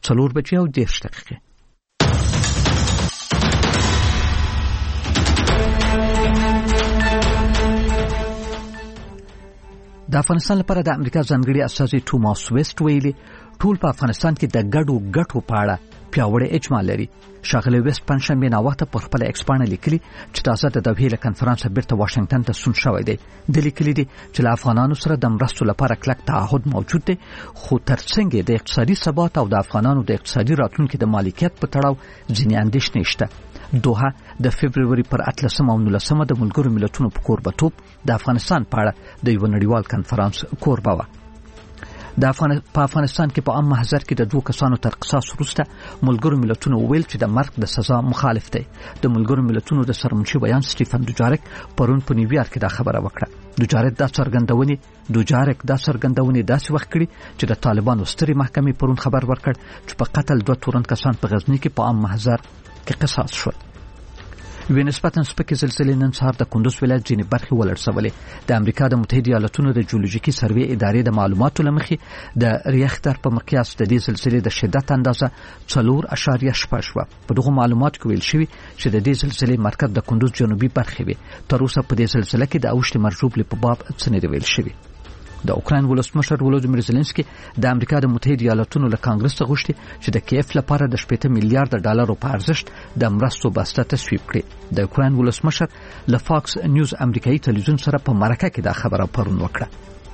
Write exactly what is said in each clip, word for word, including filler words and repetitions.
څلور بجې او دېرش دقیقې. د افغانستان لپاره د امریکا ځانګړي استازي توماس ویسټ ویلي ټول په افغانستان کې د ګډو ګټو په اړه پیاوړی اجماع لري. ښاغلی ویسټ پنجشنبې ناوخته پر خپله ایکس پاڼه لیکلي چې تازه د دوحې له کنفرانسه بیرته واشنګټن ته ستون شوی دی. د لیکلي دي چې له افغانانو سره د مرستو لپاره کلک تعهد موجود دی، خو ترڅنګ د اقتصادي ثبات او د افغانانو د اقتصادي راتلونکي د مالکیت په تړاو ځینې اندېښنې شته. دوحه د فبروري پر اتلسمه او نولسمه د ملګرو ملتونو په کوربتوب د افغانستان په اړه د یو نړیوال کنفرانس کوربه وه. د افغان په افغانستان کې په عام محضر کې د دوه کسانو تر قصاص وروسته ملګرو ملتونو ویل چې د مرګ د سزا مخالف دی. د ملګرو ملتونو د سرمنشي بیان سټیفن دوجارک پرون په نیویارک کې دا خبره وکړه. دوجارک دا څرګندونې دوجارک دا څرګندونې داسې وخت کړي چې د طالبانو سترې محکمې پرون خبر ورکړ چې په قتل دوه تورن کسان په غزنی کې په عام محضر کې قصاص شول. یوې نسبتاً سپکې زلزلې نن سهار د کندوز ولایت ځینې برخې ولړزولې. د امریکا د متحده ایالاتونو د جیولوژیکي سروې ادارې د معلوماتو له مخې د ریختر په مقیاس د دې زلزلې د شدت اندازه څلور اعشاریه شپږ وه. په دغو معلوماتو کې ویل شوي چې د دې زلزلې مرکز د کندوز جنوبي برخې وي. تر اوسه په دې زلزله کې د اوښتې مرجوبلې په باب څه نه دي ویل شوي. د اوکراین ولسمشر ولودیمیر زيلنسکي د امریکا د متحده ایالاتونو له کانګرس څخه غوښتي چې د کیف لپاره د شپږ میلیارډ ډالرو په ارزښت د مرستو بسته تصویب کړي. د اوکراین ولسمشر له فاکس نیوز امریکایي تلویزیون سره په مرکه کې دا خبره پرون وکړه.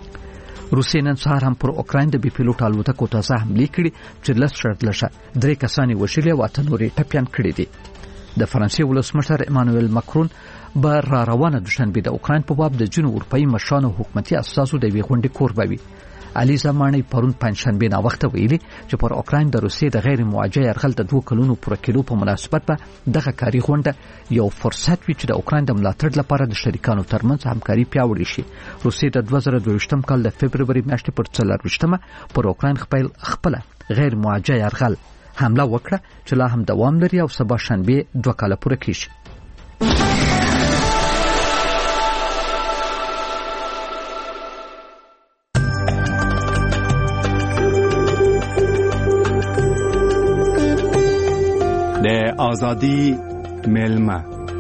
روسیې نن سهار هم پر اوکراین د بي پیلوټ الوتکو تازه حملې کړي چې لس شړدلشه درې کسانې وژلي او اته نورې ټپیان کړي دي. د فرانسې ولسمشر ایمانوئل ماکرون به را روانه دوشنبه د اوکراین په باب د جنوب اروپایي مشرانو حکومتي اساسو د وی غونډې کوربه وي. علي زمانی پرون پنځشنبه ناوخته ویلي چې پر اوکراین د روسیې د غیر موجه یرغل د دوه کلونو پوره کېدو په مناسبت به دغه کاري غونډه یو فرصت وي چې د اوکراین د ملاتړ لپاره د شریکانو ترمنځ همکاري پیاوړې شي. روسیې د دوه زره دوه کال د فبروري میاشتې پر څلرویشتمه پر اوکراین خپل خپل غیر موجه یرغل حمله وکړه چې لا هم دوام لري او سبا شنبه دوه کاله پوره کیږي. د ازادي میلمه.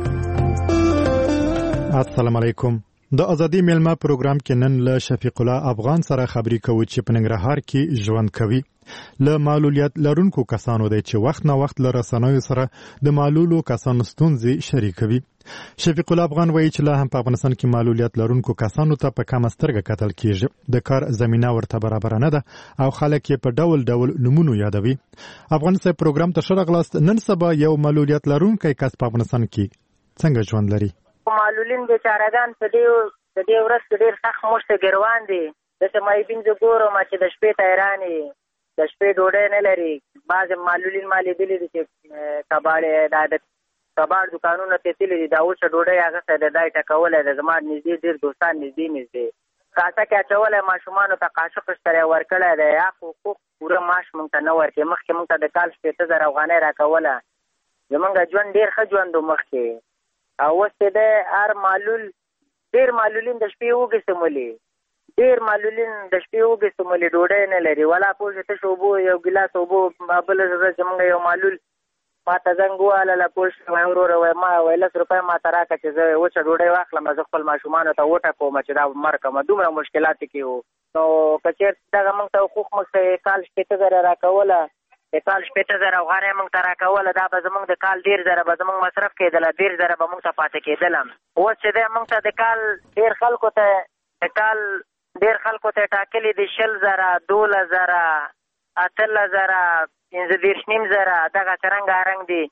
السلام علیکم. د ازادي میلمه پروګرام کې نن له شفیق الله افغان سره خبرې کوو چې په ننګرهار کې ژوند کوي. له معلولیت لرونکو کسانو دی چې وخت نه وخت له رسنیو سره د معلولو کسانو ستونزې شریکوي. شفیق الله افغان وایي چې لا هم په افغانستان کې معلولیت لرونکو کسانو ته په کمه سترګه کتل کیږي. د کار زمينه ورته برابر نه ده او خلک یې په ډول ډول نمونه یادوي. افغانستان پروګرام ته شرغلاست نن سبا یو معلولیت لرونکی کس په افغانستان کې څنګه ژوند لري. معلولین بیچارهګان په دې د دې ورځ کې ډېر سخت مشته ګروان دي. د سمایبین زه ګورم چې د شپې تیرانې د شپې ډوډۍ نه لري. بعض معلولین ما لیدلي دي چې کباړې د کباړ دکانونه ته تللي دي. دا اوس ډوډۍ هغه څه د دای ټکولی ده. زما نږدې ډېر دوستان نږدې نږدې کاسه کې اچولی ماشومانو ته قاشق سره ورکړی دی. یا حقوق پوره معاش مونږ ته نه ورکوي. مخکې مونږ ته د کال شپېته زره افغانۍ راکوله. زمونږ ژوند ډېر ښه ژوند و مخکې. او اوس چې دی هر معلول ډېر معلولین د شپې وږې سمولي ډېر معلولین د شپې وږې سمولي ډوډۍ نه لري. ولا پوه شې تش اوبو یو ګیلاس اوبو بله ورځ زمونږ یو معلول ما ته زنګ ووهله پوه شې وایي وروره وایي ما وایي لس روپۍ ما ته راکړه چې زه وچه ډوډۍ واخلم زه خپل ماشومانو ته وټکوم چې دا مړ کړم. دومره مشکلاتو کې وو. نو که چېرته دغه مونږ ته حقوق مونږ ته کال شپېته زره راکوله د کال شپېته زره افغانۍ مونږ ته راکوله. دا به زمونږ د کال ډېر زره به زمونږ مصرف کېدله. ډېر زره به مونږ ته پاتې کېدله. اوس چې دی مونږ ته د کال ډېر خلکو ته د کال ډېر خلکو ته ټاکلي دي شل زره دولس زره اتلس زره پنځه دېرش نیم زره دغه څرنګه رنګ دي.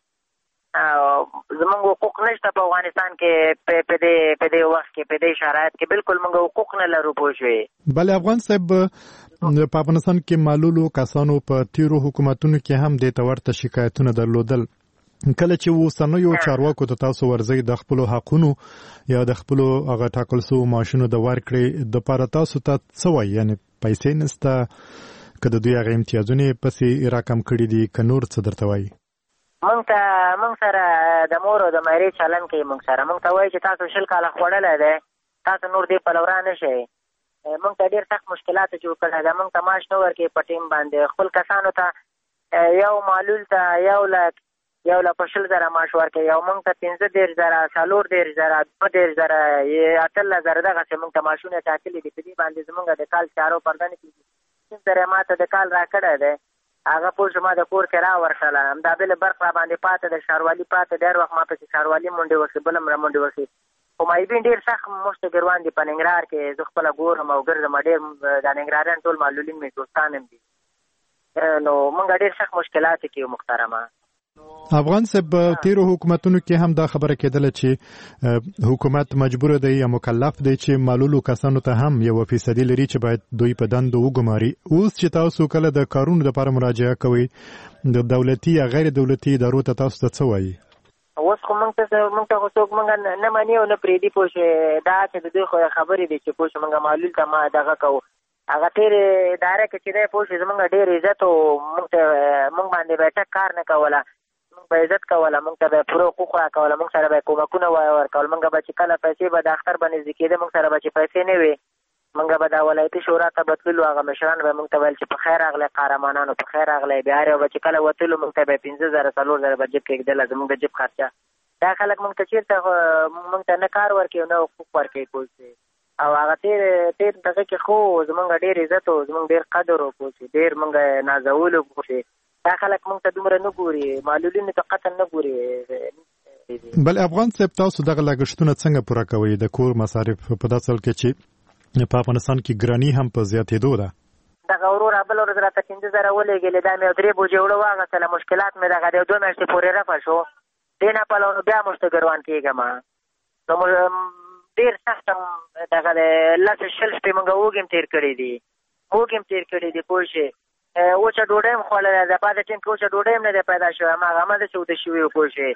زمونږ حقوق نشته په افغانستان کې په دې په دې وخت کې په دې شرایط کې بالکل مونږ حقوق نه لرو. پوه شوې. بله افغان صاحب په افغانستان کې معلولو کسانو په تیرو حکومتونو کې هم دې ته ورته شکایتونه درلودل. کله چې اوسنیو چارواکو ته تاسو ورځئ د خپلو حقونو یا د خپلو هغه ټاکل شوو معاشونو د ورکړې دپاره تاسو ته څه وایي؟ یعنې پیسې نشته که د دوی هغه امتیازونه یې پسې راکم کړي دي که نور څه درته وایي؟ مونږ ته مونږ سره د مور او د مېرې چلن کوي. مونږ سره مونږ ته وایي چې تاسو شل کاله خوړلی دی تاسو نور دې پلورا نه شئ. مونږ ته ډېر سخت مشکلات جوړ کړی ده. مونږ ته معاش نه ورکوي په ټیم باندې. خپل کسانو ته یو معلول ته یو لک یو لک شل زره معاش ورکوي، یو موږ ته پنځه دېرش زره، څلور دېرش زره، دوه دېرش زره، اتلس زره دغسې موږ ته معاشونه ټاکلي دي. په دې باندې زموږ د کال چارو پرده نه کېږي. پنځه زره ما ته د کال راکړی دی، هغه پوه شو ما د کور کرا ورکړله. همدا بله برق را باندې پاته د ښاروالي پاته دی، هر وخت ما پسې ښاروالي منډې وکړي، بل هم را منډې وکړي. خو مایبین ډېر سخت مشته ګروان دي په ننګرهار کې. زه خپله ګورم او ګرځم، ډېر د ننګرهاریان ټول معلولین مې دوستان هم دي. نو موږ ډېر سخت مشکلات کې یو محترمه. افغان صاحب تیرو حکومتونو کې هم دا خبره کېدله چې حکومت مجبور دی یا مکلف دی چې معلولو کسانو ته هم یو فیصدي لري چې باید دوی په دندو وګماري. اوس چې تاسو کله د کارونو لپاره مراجعه کوئ د دولتي یا غیر دولتي ادارو ته تاسو ته څه وایي؟ اوس خو موږ ته موږ ته خو څوک موږ نه مني او نه پرېږدي. پوه شوې دا چې د دوی خو خبرې دي چې پوه شو موږ معلول ته ما دغه کوو. هغه تېرې اداره کې چې دی پوه شو زموږ ډېر عزت و، موږ ته موږ باندې به ټک کار نه کوله، موږ به عزت کوله، موږ ته به پوره حقوق راکوله، موږ سره به کومکونه ورکول. موږ به چې کله پیسې به د اختر به نږدې کېده، موږ سره به چې پیسې نه وي، موږ به د ولایتي شورا ته بتللو، هغه مشران به موږ ته ویل چې په خیر راغلی قهرمانانو، په خیر راغلی. بیا هر یو به چې کله وتلو موږ ته به پنځه زره څلور زره به جیب کې ږدله، زموږ د جیب خرچه. دا خلک موږ ته چېرته موږ ته نه کار ورکوي نه حقوق ورکوي پوه شوې. او هغه تېر تېر دغه کې خو زموږ ډېر عزت و، زموږ ډېر قدر و پوه شوې، ډېر موږ نازولو پوه شوې. دا خلک موږ ته دومره نه ګوري، معلولینو ته قطعا نه ګوري. بل افغان صاحب تاسو دغه لګښتونه څنګه پوره کوئ د کور مصارف په داسې حال کې چې په افغانستان کې ګراني هم په زیاتېدو ده؟ دغه ورور بل ورځ راته پنځه زره ولېږلې، دا مې یو درې بوجې اوړه واخیستله، مشکلات مې دغه د یو دوه میاشتې پورې رفع شو. دې نه پلو نو بیا مشته ګروان کېږم. نو ډېر سخت دغه د لس شل شپې موږ وږي هم تېر کړي دي، وږي هم تېر کړي دي پوه شوې. وچه ډوډۍ هم خوړلی ده، بعد ټیم کې وچه ډوډۍ هم نه دی پیدا شوی، هماغه همداسې وده شوي وو پوه شوې.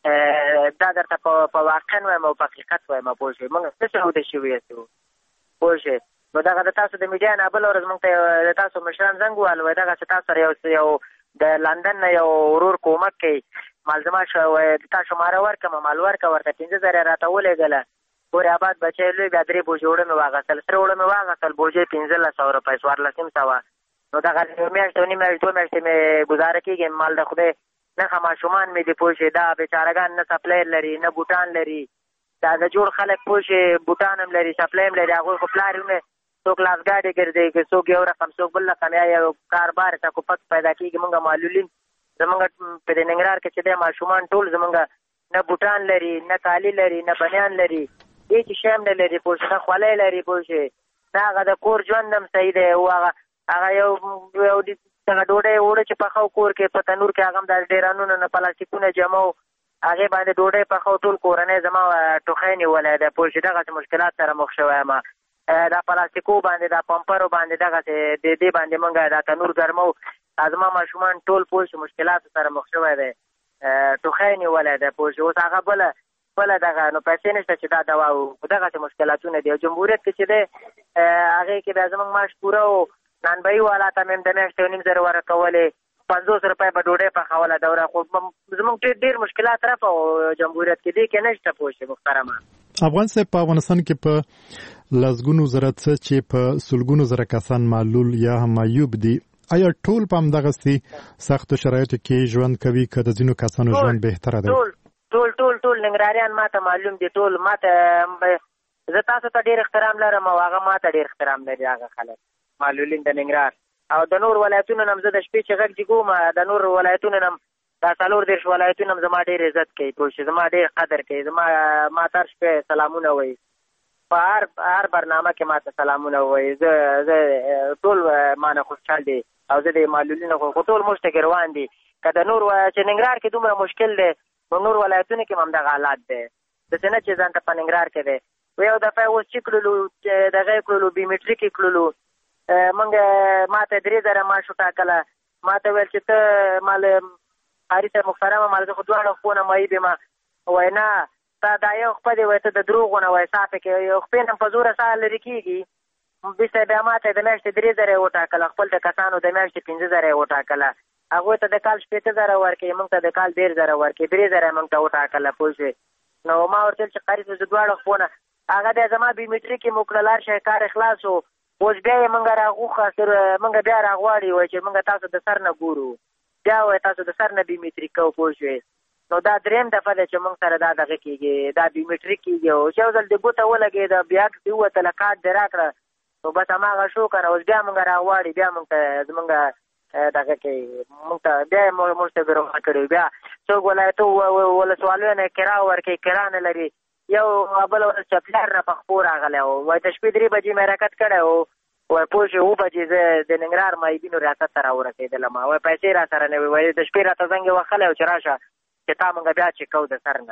دا درته په واقع وایم او په حقیقت وایم پوه شوې، موږ داسې وده شوي یو پوه شوې. نو دغه د تاسو د میډیا نه بله ورځ موږ ته د تاسو مشران زنګ ووهل، وایي دغسې تاسو سره یو یو د لندن نه یو ورور کومک کوي، مالزما شو د تا شماره ورکړم، مال ورکړه ورته پنځه زره راته ولېږله. پورې آباد بچی لوی بیا درې بوجې اوړه مې واخیستل، سره اوړه مې واخیستل، بوجې پنځلس سوه روپۍ څوارلس نیم سوه. نو دغه یو میاشت او نیم میاشت دوه میاشتې مې ګزاره کېږي. مال د خدای نښه ماشومان مې دي پوه شوې، دا بېچارهګان نه سپلی لري نه بوټان لري. دا د جوړ خلک پوه شوې بوټان هم لري سپلی هم لري، هغوی خو پلار یې څوک لاسګاډې ګرځي، څوک یو رقم څوک بل رقم، یا یو کاربار ټکو پک پیدا کېږي. موږ معلولین زمونږ په د ننګرهار کې چې دی ماشومان ټول زمونږ نه بوټان لري نه کالي لري نه بنیان لري، هېڅ شی هم نه لري پوه شوې، نه خولۍ لري پوه شوې، نه هغه د کور ژوند هم صحیح دی. او هغه هغه یو یو دغه ډوډۍ اوړه چې پخو کور کې په تنور کې هغه هم د ډیرانونو نه پلاستیکونه جمع و، هغې باندې ډوډۍ پخو ټول کورنۍ زما ټوخی نیولی دی پوه شوې. دغسې مشکلات سره مخ شوی یم. دا پلاستیکو باندې دا پمپرو باندې دغسې د دې باندې مونږ دا تنور ګرمو، زما ماشومان ټول پوه شو مشکلاتو سره مخ شوی دی، ټوخی نیولی دی پوه شو. اوس هغه بله بله دغه نو پیسې نشته چې دا دوا و، دغسې مشکلاتونه دي. او جمهوریت کې چې دی هغې کې بیا زموږ معاش پوره و، نانبهي والا ته مې هم د میاشتې یو نیم زره ورکولې، پنځوس روپۍ به ډوډۍ پخوله دوره. خو زموږ ډېر مشکلات رفع و جمهوریت کې، دې کې نشته پوه شوې محترمه. افغان صاحب په افغانستان کې په لسګونو زره څه چې په سلګونو زره کسان معلول یا هم معیوب دي، آیا ټول په همدغسې سختو شرایطو کې ژوند کوي که د ځینو کسانو ژوند بهتره دی؟ ټول ټول ټول ټول ننګرهاریان ما ته معلوم دي، ټول ما ته زه تاسو ته ډېر احترام لرم او هغه ما ته ډېر احترام لري هغه خلک معلولین د ننګرهار. او د نور ولایتونو نه هم زه د شپې چې غږ جګوم، د نور ولایتونو نه هم دا څلور دېرش ولایتونه هم زما ډېر عزت کوي پوه شوې، زما ډېر قدر کوي، زما ما ته هر شپې سلامونه وایي، په هر هر برنامه کې ما ته سلامونه وایي. زه زه ټول ما نه خوشحال دي او زه د معلولینو خو ټول موږ ته ګروان دي. که د نور چې ننګرهار کې دومره مشکل دی، نو نور ولایتونو کې هم همدغه حالات دی، داسې نه چې ځان ته په ننګرهار کې دی. یو دفعه اوس چې کړلو دغه یې کړلو بیومیټریک یې کړلو، موږ ما ته درې زره معاش وټاکله، ما ته ویل چې ته مال قاري صاحب محترمه مال زه خو دواړه خپونه معیب یم، وایي نه تا دا یو خپه دی، وایي ته د دروغو نه وایي ساه پکې یو خپې نه په زوره ساه لرې کېږي. بیرته بیا ما ته د میاشتې درې زره یې وټاکله، خپل د کسانو د میاشتې پنځه زره یې وټاکله، هغوی ته د کال شپېته زره ورکوي، موږ ته د کال ډېر زره ورکوي، درې زره یې موږ ته وټاکله پوه شوې. نو ما ورته ویل چې قاري صاحب زه دواړه خپونه هغه دی زما بیومیټریک یې مو کړل، هر شی کار خلاص و، اوس بیا یې موږ راغوښه موږ بیا راغواړي وایي چې موږ تاسو د سر نه ګورو. بیا وایي تاسو د سر نه بیومیټریک کوو پوه شوې. نو دا درېیم دفعه ده چې موږ سره دا دغه کېږي، دا بیومیټریک کېږي. او چې یو ځل د ګوته ولګېده بیا عکس دې ووتله کارډ دې راکړه نو بس هماغه شو که نه. اوس بیا موږ راغواړي بیا موږ ته زمونږ دغه کوي موږ ته بیا یې موږ ته ګرما کړي. بیا څوک ولایتو ولسوالیو نه کرا ورکوي، کرا نه لري. یو بله ورځ چپلار نه په خپو راغلی و، وایي د شپې درې بجې مې حرکت کړی و، وایي پوه شوې اوه بجې زه د ننګرهار مایبینو ریاست ته راورسېدلم. وایي پیسې را سره نه وي، وایي د شپې راته زنګ یې وهلی و چې راشه چې تا موږ بیا چې کوو د سر نه.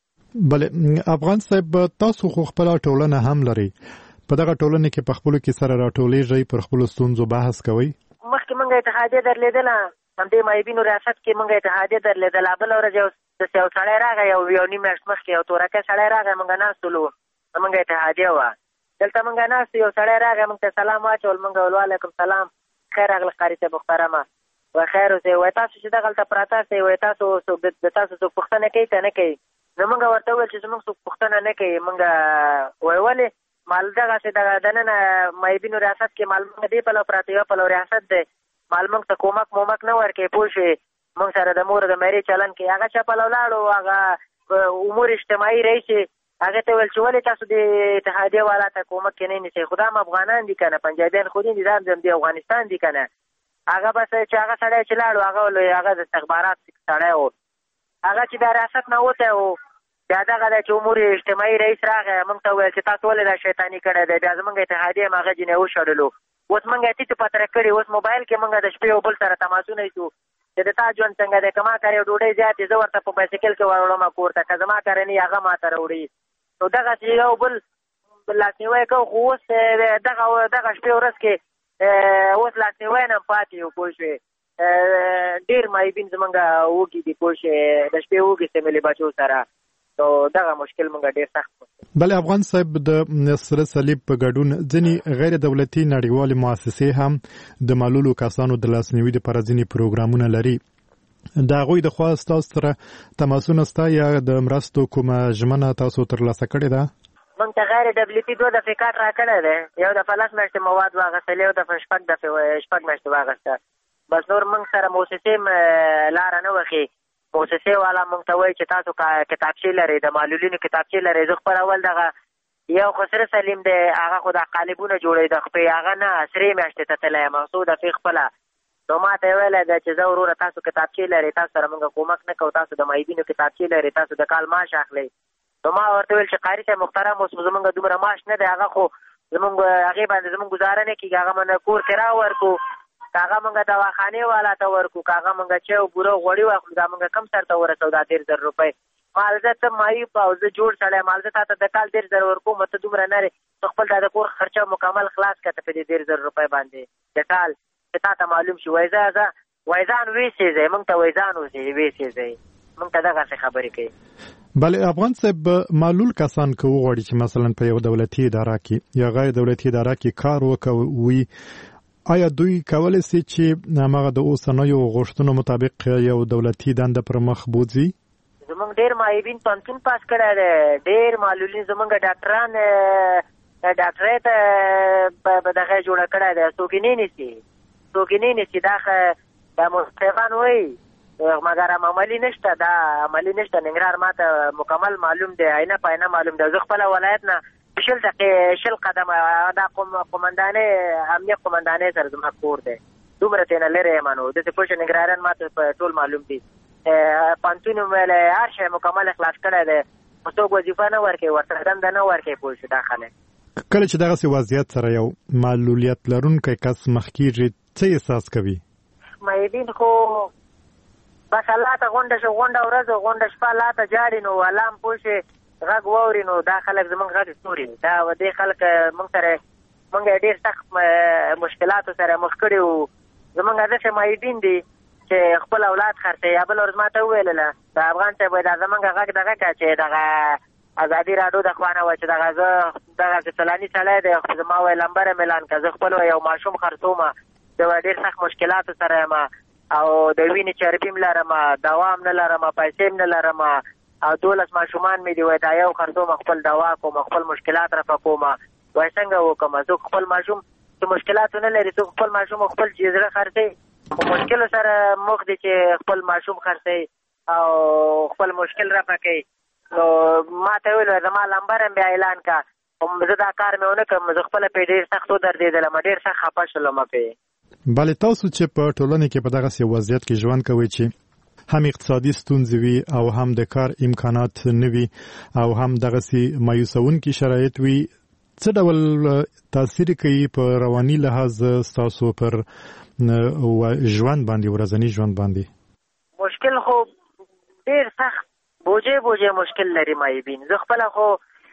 بلې افغان صاحب تاسو خو خپله ټولنه هم لرئ، په دغه ټولنه کې په خپلو کې سره راټولېږئ، پر خپلو ستونزو بحث کوئ. مخکې موږ اتحادیه درلېدله، همدې مایبینو ریاست کې موږ اتحادیه درلېدله. بله ورځ یو داسې یو سړی راغی، یو یو نیم میاشت مخکې یو تورکی سړی راغی، موږ ناست ولو، موږ اتحادیه وه. دلته موږ ناست یو سړی راغی، موږ ته سلام واچول، موږ ول وعلیکم سلام، خیر راغله قاري صاحب محترمه. وایي خیر اوسئ، وایي تاسو چې دغلته پراته یاستئ، وایي تاسو د تاسو څوک پوښتنه کوي که نه کوي؟ نو موږ ورته وویل چې زموږ څوک پوښتنه نه کوي. موږ وایي ولې؟ مال دغسې دغه دننه مایبینو ریاست کې مال موږ دې پلو پراته یو پلو ریاست دی، مال موږ ته کومک مومک نه ورکوي پوه شوې. موږ سره د مور د مېرې چلن کې هغه چا پلو لاړو، هغه امور اجتماعي رئیس هغه ته ویل چې ولې تاسو د اتحادیه والا ته کومک کې نه نیسئ، خو دا هم افغانان دي که نه، پنجابیان خو دي، دا هم د افغانستان دي که نه. هغه بس چې هغه سړی چې لاړو هغه هغه د استخبارات سړی و، هغه چې د ریاست نه وتی و، بیا دغه دی چې امور اجتماعي رئیس راغی، موږ ته وویل چې تاسو ولې دا شیطاني کړی دی. بیا زموږ اتحادیه هم هغه جینۍ وشړلو. اوس موږ یې تیتو پتره کړي، اوس موبایل کې موږ د شپې یو بل سره تماسونه ایسو چې د تا ژوند څنګه دی، که ما کار یو ډوډۍ زیات زه ورته په بایسکل کې وروړم کور ته، که زما کار نه هغه ما ته راوړي. نو دغسې یو بل لاسنیوی کوو. خو اوس دغه دغه شپې ورځ کې اوس لاسنیوی نه هم پاتې یو پوه شوې. ډېر مایبین زمونږ وږي دي پوه شوې، د شپې وږي سه ملي بچو سره. نو دغه مشکل مونږ ډېر سخت. بلې افغان صاحب د سره صلیب په ګډون ځینې غیر دولتي نړیوالې مؤسسې هم د معلولو کسانو د لاسنیوي دپاره ځینې پروګرامونه لري. د هغوی د خوا ستاسو سره تماسونه شته یا د مرستو کومه ژمنه تاسو ترلاسه کړې ده؟ موږ ته غیر دولتي دوه دفعې کارت راکړی دی، یو دفعه لس میاشتې مواد واخیستل، یو دفعه شپږ دفعې شپږ میاشتې واخیسته. بس نور موږ سره موسسې لاره نه وښي. موسسې والا موږ ته وایي چې تاسو کتابچې لرئ، د معلولینو کتابچې لرئ. زه خپل اول دغه یو خسره سلیم دی، هغه خو د قالبونه جوړوي د خپې، هغه نه سرې میاشتې ته تللی یم څو دفعې خپله. نو ما ته یې ویلی ده چې زه وروره تاسو کتابچې لرئ، تاسو سره موږ کومک نه کوو، تاسو د معیبینو کتابچې لرئ، تاسو د کال معاش اخلئ. نو ما ورته ویل چې قاري صاحب محترم اوس زمونږ دومره معاش نه دی، هغه خو زمونږ هغې باندې زمونږ ګزاره نه کېږي، هغه موږ کور کرا ورکو، که هغه موږ دواخانې والا ته ورکو، که هغه موږ چای او بوره غوړي واخلو، دا موږ کم سر ته ورسو دا دېرش زره روپۍ. مال زه ته معیوب او زه جوړ سړی، مال زه تا ته د کال دېرش زره ورکوم، ته دومره نرې ته خپل دا د کور خرچه مکمل خلاص کړه ته په دې دېرش زره روپۍ باندې د کال چې تا ته معلوم شي. وایي زه زه وایي ځان ویسېځئ، موږ ته وایي ځان اوسئ ویسېځئ، موږ ته دغسې خبرې کوي. بله افغان صاحب معلول کسان که وغواړي چې مثلا په یو دولتي اداره کې یا غیر دولتي اداره کې کار وکوي، آیا دوی کولی سي چې هماغه د اوسنیو غوښتنو مطابق یو دولتي دنده پر مخ بوځي؟ زمونږ ډېر معیبین پوهنتون پاس کړی دی، ډېر معلولین زمونږ ډاکټران ډاکټرۍ ته دغه جوړه کړی دی، څوک یې نه نیسي، څوک یې نه نیسي. دا دا مستقان وایي مګر هم عملي نشته، دا عملي نشته. ننګرهار ما ته مکمل معلوم دی، عینه په عینه معلوم دی. زه خپله ولایت نه شل دقیقې شل قدمه دا قومندانۍ امنیه قومندانۍ سره زما کور دی، دومره ترېنه لرې یم. نو داسې پوه شه ننګرهاریان ما ته ټول معلوم دي. پوهنتون یې ویلی هر شی مکمل خلاص کړی دی، خو څوک وظیفه نه ورکوي، ورسره دنده نه ورکوي. پوه شو دا خلک کله چې دغسې وضعیت سره یو معلولیت لرونکی کس مخ کېږي څه احساس کوي؟ معیبین خو بس الله ته غونډه شو، غونډه ورځ غونډه شپه الله ته جاړي، نو الله هم پوه شي غږ واوري. نو دا خلک زمونږ غږ ستوري، دا دې خلک مونږ سره مونږ ډېر سخت مشکلاتو سره مخ کړي وو. زمونږ داسې معیبین دي چې خپل اولاد خرڅوي. یا بله ورځ ما ته وویلله د افغان صاحب وایي دا زمونږ غږ دغه کړه چې دغه ازادي راډیو د خوا نه وایي چې دغه زه دغسې فلاني سړی دی، زما وایي لمبره مېلان که زه خپل یو ماشوم خرڅوم، زه وایي ډېر سخت مشکلاتو سره یم او د وینې چربي م لرم، دوا م نه لرم، پیسې م نه لرم او دولس ماشومان مې دي. وایي دا یو خرڅوم، خپل دوا کوم، خپل مشکلات رفع کوم. وایي څنګه وکړم؟ څوک خپل ماشوم چې مشکلاتو نه لري، څوک خپل ماشوم خپل چې زړه خرڅوي، په مشکل سره مخ دي چې خپل ماشوم خرڅوي او خپل مشکل رفع کوي. نو ما ته ویل زما لمبر هم بیا اعلان کا، زه دا کار مې ونه کړم، زه خپله پرې ډېر سخت ودرېدلم، ډېر سخت خفه شولم پرې. بلې تاسو چې په ټولنه کې په دغسې وضعیت کې ژوند کوئ چې هم اقتصادي ستونزې وي او هم د کار امکانات نه وي او هم دغسې مایوسونکي شرایط وي، څه ډول تاثیر کوي په رواني لحاظ ستاسو پر ژوند باندې، ورځني ژوند باندې؟ مشکل خو ډېر سخت بوجې بوجې مشکل لري مایبین. زه خپله خو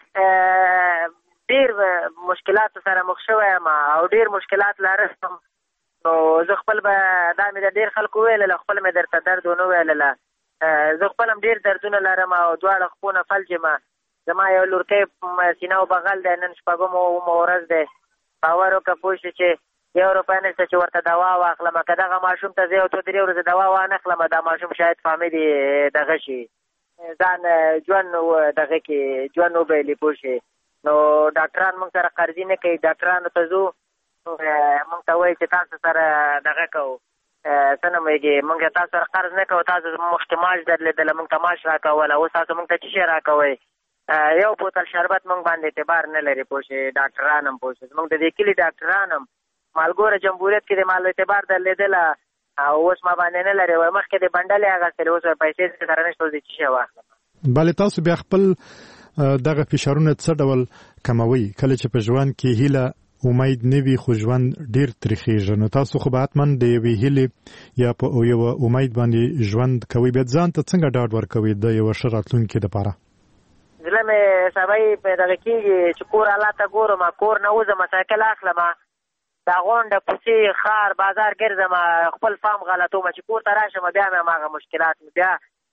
ډېر مشکلاتو سره مخ شوی یم او ډېر مشکلات لرم. نو زه خپل به دا مې د ډېر خلکو ویلله، خپل مې درته درد ونه ویلله. زه خپل هم ډېر دردونه لرم او دواړه خپونه فلج یم. زما یو لورکی سینه او بغل دی، نن شپږمه اومه ورځ دی. باور وکړه پوه شو چې یو روپۍ نشته چې ورته دوا واخلم. که دغه ماشوم ته زه یو څو درې ورځې دوا وانخلم، دا ماشوم شاید فامیل دغه شي، ځان ژوند دغه کې ژوند وبایلي پوه شي. نو ډاکټران موږ سره قرضي نه کوي. ډاکټرانو ته ځو، موږ ته وایي چې تاسو سره دغه کوو، څه نومېږي، موږ تاسو سره قرض نه کوو، تاسو مخکې معاش درلېدله، موږ ته معاش راکوله، اوس تاسو موږ ته څه شی راکوئ؟ یو بوتل شربت موږ باندې اعتبار نه لري پوه شي. ډاکټران هم پوه شي، موږ د دې کلي ډاکټران هم مالګوره جمهوریت کې د مال اعتبار درلېدله او اوس ما باندې نه لري. وایي مخکې د بنډلې اخیستلې، اوس پیسې سره نشته، اوس د څه شی واخلم. بلې تاسو بیا خپل دغه فشارونه څه ډول کموي کله چې په ژوند کې هیله امید نه وي خو ژوند ډېر تریخېږي؟ نو تاسو خو به حتما د یوې هیلې یا په یوه امید باندې ژوند کوئ، بیا ځان ته څنګه ډاډ ورکوئ د یوه ښه راتلونکي دپاره؟ زړه مې سبا یې په دغه کېږي چې کور حالات ته ګورم، کور نه وځم، سایکل اخلم، دا غونډه کوڅې ښار بازار ګرځم، خپل فام غلطوم چې کور ته راشم بیا مې هماغه مشکلات بیا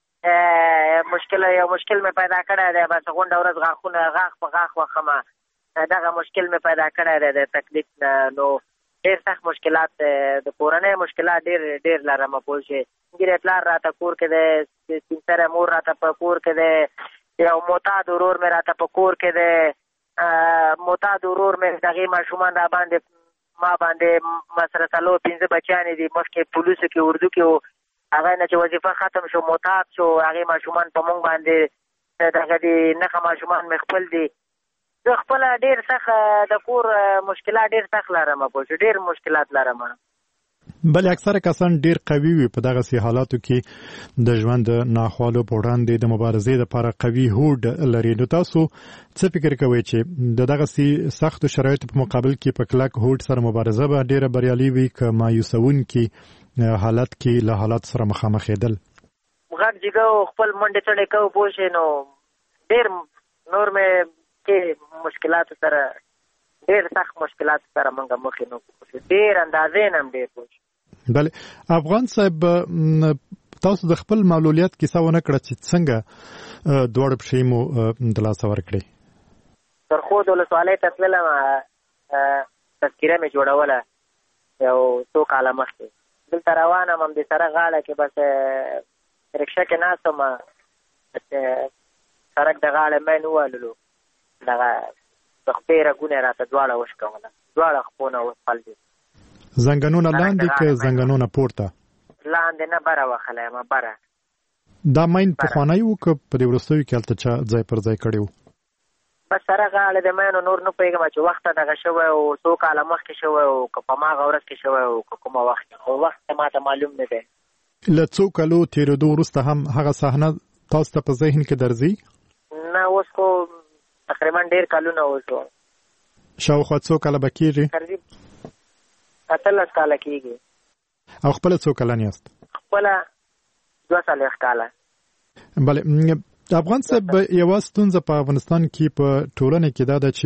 مشکل یو مشکل مې پیدا کړی دی. بس غونډه ورځ غاښونه غاښ په غاښ وخم، دغه مشکل مې پیدا کړی دی د تکلیف نه. نو ډېر سخت مشکلات د کورنۍ مشکلات ډېر ډېر لرم پوه شې. ګیرې پلار راته کور کې دی، سپین سره مور راته په کور کې دی، یو معتاد ورور مې راته په کور کې دی. معتاد ورور مې دغې ماشومان را باندې ما باندې مسره څلور پنځه بچیانې دي، مخکې پولیسو کې اردو کې و، هغه نه چې وظیفه ختم شو معتاد شو، هغې ماشومان په مونږ باندې دغه دي نښه ماشومان مې خپل دي. زه خپله ډېر سخت د کور مشکلات ډېر سخت لرم پوه شو، ډېر مشکلات لرم. بلې اکثره کسان ډېر قوي وي په دغسې حالاتو کې د ژوند د ناخوالو په وړاندې د مبارزې لپاره قوي هوډ لري. نو تاسو څه فکر کوئ چې د دغسې سختو شرایطو په مقابل کې په کلک هوډ سره مبارزه به ډېره بریالي وي که مایوسونکي حالت کې له حالات سره مخامخېدل؟ غټ جګه او خپل منډې چړې کوو پوه شئ. نو ډېر نور مې کې مشکلاتو سره ډېر سخت مشکلاتو سره موږ مخې نه کوو، ډېر اندازې نه هم ډېر پوه شئ. بله افغان صاحب، تاسو د خپل معلولیت کیسه ونه کړه چې څنګه دواړه پښې مو د لاسه ورکړې؟ سرخود ولسوالۍ ته تللم، تذکیره مې جوړوله یو څو کاله مخکې. دلته روان یم، همدې سره غاړه کې بس رکشه کې ناست وم، سړک د غاړې مین ووهللو، دغه د خپې رګونه یې راته دواړه وشکوله، دواړه خپونه وسپل دي. زنګنونه لاندې که زنګنونه پورته؟ لاندې نه، بره وهلی یم، بره. دا مین پخوانی و که په دې وروستیو کې هلته چا ځای پر ځای کړی و؟ بس سره غاړې د مینو نور نه پوهېږم چې وخته دغه شوی و، څو کاله مخکې شوی و که په هماغه ورځ کې شوی و که کومه وخت کې، خو وخت ما ته معلوم نه دی. له څو کالو تېرېدو وروسته هم هغه صحنه تاسو ته په ذهن کې درځي؟ نه، اوس خو تقریبا ډېر کلونه اوس و. شاوخوا څو کاله به کېږي؟ تقریب اتلس کاله کېږي. او خپله څو کلن یاست؟ خپله دوه څلوېښت کاله. بله افغان صاحب، یوه ستونزه په افغانستان کې په ټولنه کې دا ده چې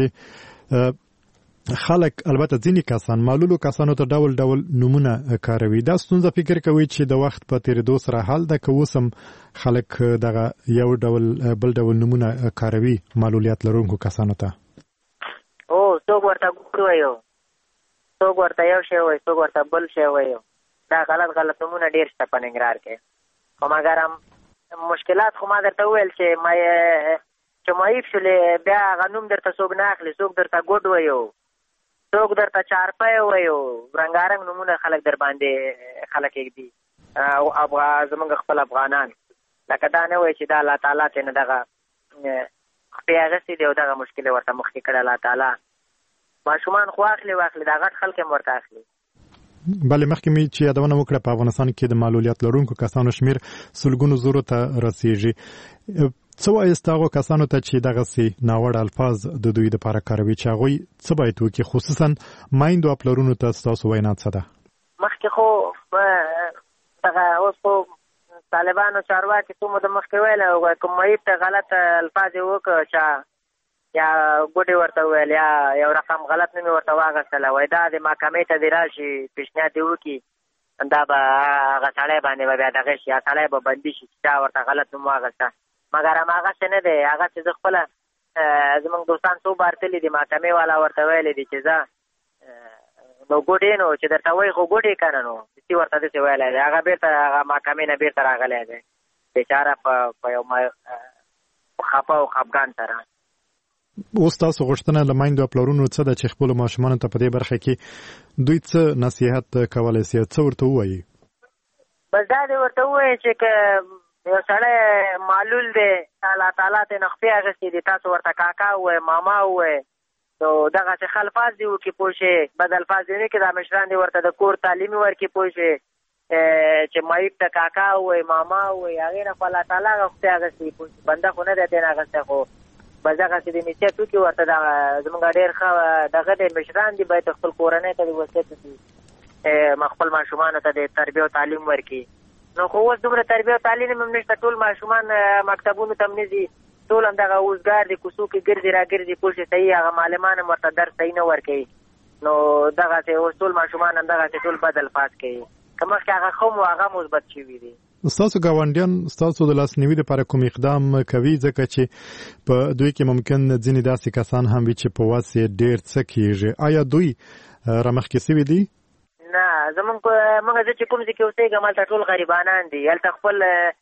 خلک، البته ځینې کسان، معلولو کسانو ته ډول ډول نومونه کاروي. دا ستونزه فکر کوي چې د وخت په تېرېدو سره حل ده که اوس هم خلک دغه یو ډول بل ډول نومونه کاروي معلولیت لرونکو کسانو ته؟ او څوک ورته ګور وایو، څوک ورته یو شی وایي، څوک ورته بل شی وایو. دا غلط غلط نومونه ډېر شته په ننګرهار کې. خو مګر هم مشکلات خو ما درته وویل چې ما چې معیب شولې، بیا هغه نوم درته څوک نه اخلي، څوک درته ګوډ وایو، څوک درته چارپی وایو رنګارنګ نومونه خلک در باندې خلک ایږدي او زمونږ خپل افغانان لکه دا نه وایي چې دا الله تعالی ته نه دغه خپې اخیستې دي او دغه مشکل ورته مخکې کړی الله تعالی. ماشومان خو اخلي واخلي دا غټ خلک هم ورته اخلي. بلې مخکې مې چې یادونه وکړه په افغانستان کې د معلولیت لرونکو کسانو شمیر سلګونو زرو ته رسیږي. څه وایي هغو کسانو ته چې دغسې ناوړه الفاظ د دوی دپاره کاروي چې هغوی څه باید وکړي، خصوصا میندو او پلرونو ته ستاسو وینا څه ده؟ مخکې خو دغه اوس خو طالبانو چارواکي څو موده مخکې ویل کوم معیب ته غلط الفاظ یې وکړه چا یا ګوډې ورته وویل یا یو رقم غلط نوم یې ورته واخیستله وایي دا د محکمې ته دې راشي پیشنهاد دې وکړي دا به هغه سړی باندې به بیا دغه شي یا سړی به بندي شي چې چا ورته غلط نوم واخیسته. مګر هماغسې نه دی، هغسې زه خپله زمونږ دوستان څو بار تللي دي محکمې والا ورته ویلی دي چې زه نو ګوډې نو چې درته وایي خو ګوډې که نه نو داسې ورته داسې ویلی دی. هغه بېرته هغه محکمې نه بېرته راغلی دی بېچاره په یو خفه او خفګان سره. اوس تاسو غوښتنه له میندو او پلرونو څه ده چې خپلو ماشومانو ته په دې برخه کې دوی څه نصیحت کولی سي، څه ورته ووایي؟ بس دا دې ورته ووایي چې که یو سړی معلول دی الله تعالی ته نه خپې اخیستې دي تاسو ورته کاکا ووایئ ماما ووایئ نو دغسې ښه الفاظ دې وکړي پوه شئ، بد الفاظ دې نه کړي. دا مشران دې ورته د کور تعلیمي ورکړي پوه شئ چې معیب ته کاکا ووایئ ماما ووایئ هغې نه خو الله تعالی هغه خپې اخیستې پوه شئ بنده خو نه دی دې نه اخیستی خو بس دغسې د نصیحت وکړي ورته دغه زمونږ ډېر ښه دغه دی مشران دي باید خپل کورنۍ ته دې وصیت وکړي خپل ماشومانو ته د تربیه او تعلیم ورکړي. نو خو اوس دومره تربیه او تعلیم هم نشته، ټول ماشومان مکتبونو ته هم نه ځي، ټول هم دغه اوزګار دي کوڅو کې ګرځي را ګرځي پوه شي صحیح هغه معلمان هم ورته درس صحیح نه ورکوي. نو دغسې اوس ټول ماشومان هم دغسې ټول بد الفاظ کوي که مخکې هغه ښه مو هغه مثبت شوي دي. ستاسو ګاونډیان ستاسو د لاسنیوي لپاره کوم اقدام کوي ځکه چې په دوی کې ممکن ځینې داسې کسان هم وي چې په وس یې ډېر څه کېږي، آیا دوی رامخکې سوي دي؟ نه زمونږ موږ زه چې کوم ځای کې اوسېږم هلته ټول غریبانان دي، هلته خپل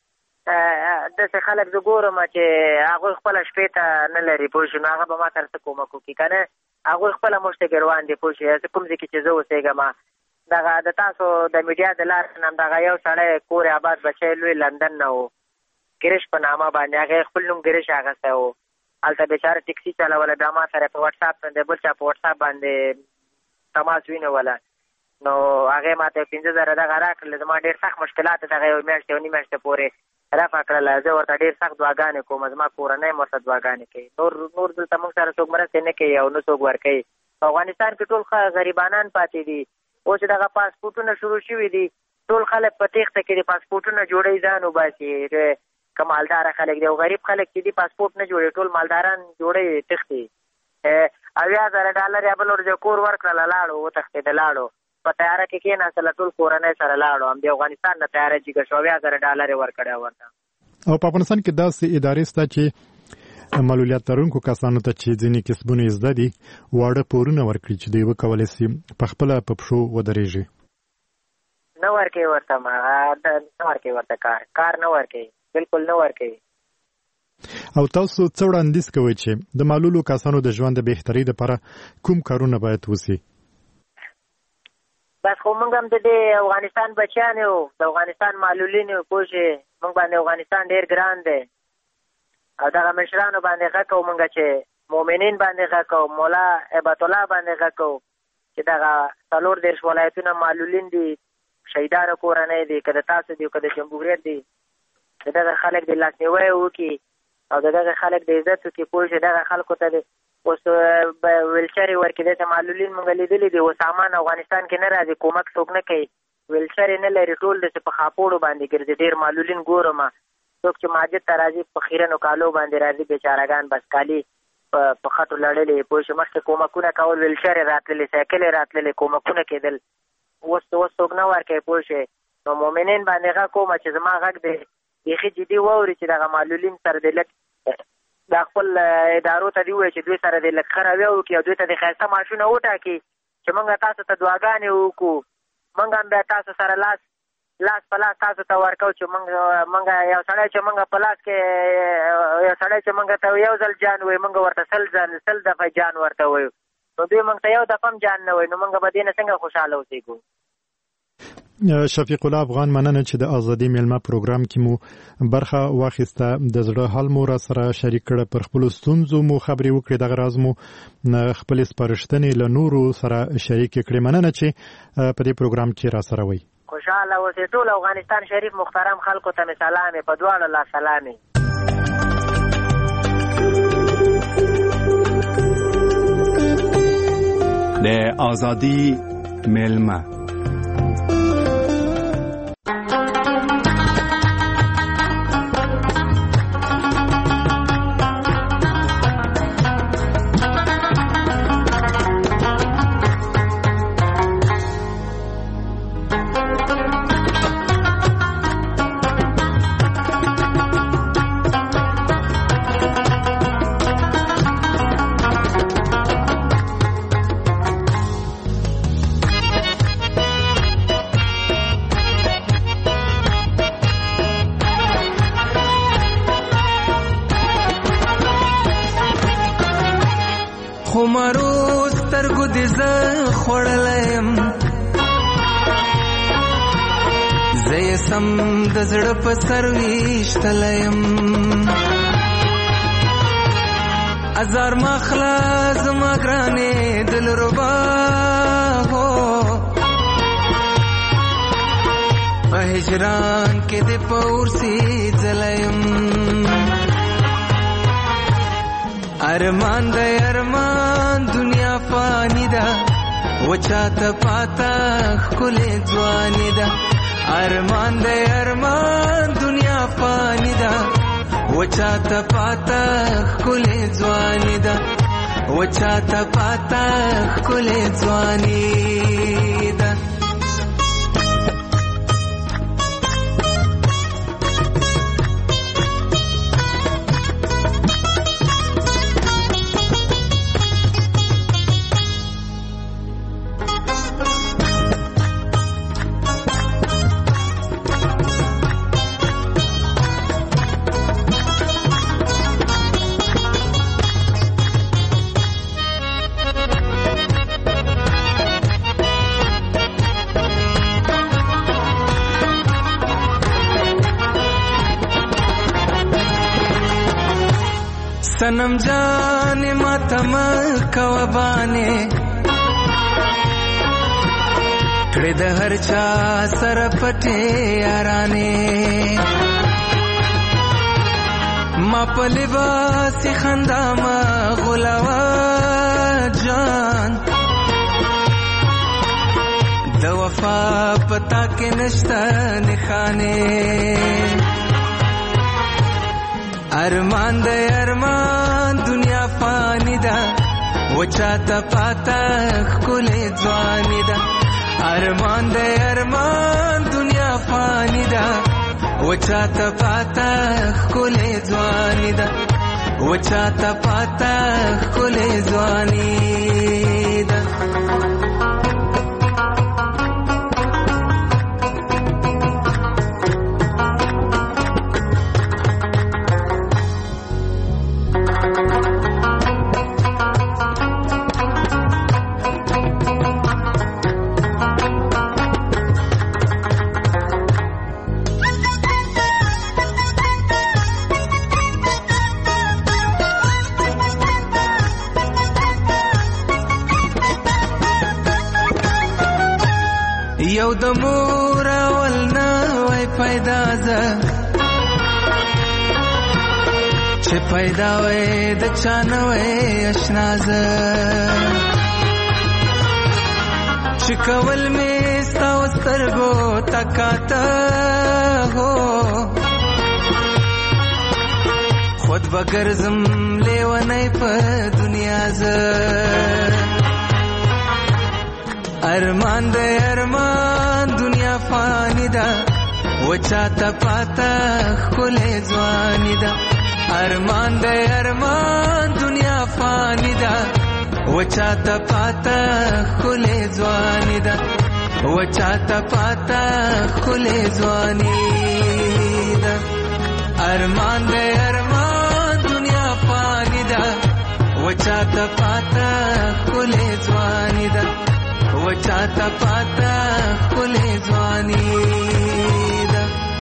داسې خلک زه ګورم چې هغوی خپله شپې ته نه لري پوه شو نو هغه به ما سره څه کومک وکړي که نه هغوی خپله موږ ته ګروان دي پوه شو. زه کوم ځای کې چې زه اوسېږم دغه د تاسو د میډیا د لارې نه دغه یو سړی کور آباد بچی لوی لندن نه و ګرش په نامه باندې هغې خپل نوم ګرش اخیستی و هلته بېچاره ټکسي چلوله بیا ما سره په وټساپ باندې بل چا په وټساپ باندې تماس وینوله نو هغې ما ته پنځه زره دغه راکړل زما ډېر سخت مشکلات دغه یو میاشت یو نیم میاشتې پورې رفع کړله زه ورته ډېر سخت دعاګانې کوم زما کورنۍ هم ورته دعاګانې کوي نور نور دلته موږ سره څوک مرستې نه کوي او نه څوک ورکوي. په افغانستان کې ټول غریبانان پاتې دي. اوس دغه پاسپورټونه شروع شوي دي ټول خلک په تېښته کې دي پاسپورټونه جوړوي ځان وباسي که مالداره خلک دي او غریب خلک چې دي پاسپورټ نه جوړوي ټول مالداران جوړوي تښتي اویا زره ډالر یا بل ورځ کور ورکړله لاړو وتښتېده لاړو په تیاره کې کېناستله ټول کورنۍ سره لاړو همدې افغانستان نه تیاره جګه شو اویا زره ډالر یې ورکړی ورته. او په افغانستان کې داسې ادارې شته چې معلولیت لرونکو کسانو ته چې ځینې کسبونه یې زده دي واړه پورونه ورکړي چې دوی وکولی سي په خپله په پښو ودرېږي؟ نه ورکوي ورته نه ورکوي ورته کار کار نه ورکوي بلکل نه ورکوي. او تاسو څه وړاندیز کوئ چې د معلولو کسانو د ژوند د بهترۍ لپاره کوم کارونه باید وسي؟ بس خو موږ هم د دې افغانستان بچیان یو د افغانستان معلولین یو پوه شې موږ باندې افغانستان ډېر ګران دی او دغه مشرانو باندې غږ کوو موږ چې مؤمنین باندې غږ کوو مولا هبت الله باندې غږ کوو چې دغه څلور دېرش ولایتونه معلولین دي شهیدانو کورنۍ دي که د تاسو دي که د جمهوریت دي د دغه خلک د لاسنیوی وکړي او د دغه خلک د عزت وکړي پوه شي دغه خلکو ته اوس ویلچرې ورکړي داسې معلولین موږ لیدلي دي اوس سامان افغانستان کې نه راځي کومک څوک نه کوي ویلچرې نه لري ټول داسې په خاپوړو باندې ګرځي ډېر معلولین ګورم څوک چې ماجد ته راځي په خیرنو کالو باندې راځي بېچارهګان بس کالي په خټو لړلې پوه شو مخکې کومکونه کول ویلچرې راتللې سایکلې راتللې کومکونه کېدل اوس اوس څوک نه ورکوي پوه شئ نو مؤمنین باندې غږ کوم چې زما غږ دی بیخي جدي واوري چې دغه معلولین سره د لږ دا خپل ادارو ته دې ووایي چې دوی سره د لږ ښه رویه وکړي او دوی ته د ښایسته معاشونه وټاکي چې موږ تاسو ته دعاګانې وکړو موږ هم بیا تاسو سره لاس لاس په لاس تاسو ته ورکوو چې موږ موږ یو سړی چې موږ په لاس کې یو سړی چې موږ ته یو ځل جان وایي موږ ورته سل ځل سل دفعه جان ورته وایو نو دوی موږ ته یو دفعه هم جان نه وایي، نو موږ به دې نه څنګه خوشحاله اوسېږو. شفیق الله افغان، مننه چې د ازادي میلمه پروګرام کې مو برخه واخیسته، د زړه حال مو را سره شریک کړه، پر خپل ستونزو مو خبرې وکړې، دغه راز مو خپل سپارښتنې له نورو سره شریک کړې. مننه چې په دې پروګرام کې را سره وئ. خوشحاله اوسئ. ټول افغانستان شریف محترم خلکو ته مې سلام په دواړو لا سلام. د ازادي میلمه خمارو سترګو دې زه خوړلیم، زه یې سم د زړه په سر ویشتلیم. ازار مخلا زما ګرانې دلربا هو، په هجران کې دې په اورسي ځلیم. ارمان د ارمان دنیا فانی ده، وچاته پاتا ښکلې ځواني ده. ارمان د ارمان دنیا فانی ده، وچاته پاتا ښکلې ځواني ده. وچاته پاتا ښکلې ځواني ده. सनम जाने मातम कवबाने कड़े द हर चा सर पटे याराने मा पलिबास खंदा मा गुलावा जान द वफा पता के नश्ता निखाने अरमान दे अरमान दुनिया फानी दा वचाता पाता खुले ज़वानी दा अरमान दे अरमान दुनिया फानी दा वचाता पाता खुले ज़वानी दा वचाता पाता खुले ज़वानी दा یو د مور اول نه وای پیدا ز چې پیدا وای د چانه وای آشنا ز چې کول می ستاو سترګو تکاته هو خود بګرزم لیونی په دنیا ز अरमान दे अरमान दुनिया फानी दा वचाता पाता खुले ज़वानी दा अरमान दे अरमान दुनिया फानी दा वचाता पाता खुले ज़वानी दा वचाता पाता खुले ज़वानी दा अरमान दे अरमान दुनिया फानी दा وچاته پاتا کله ځواني ده وچاته پاتا کله ځواني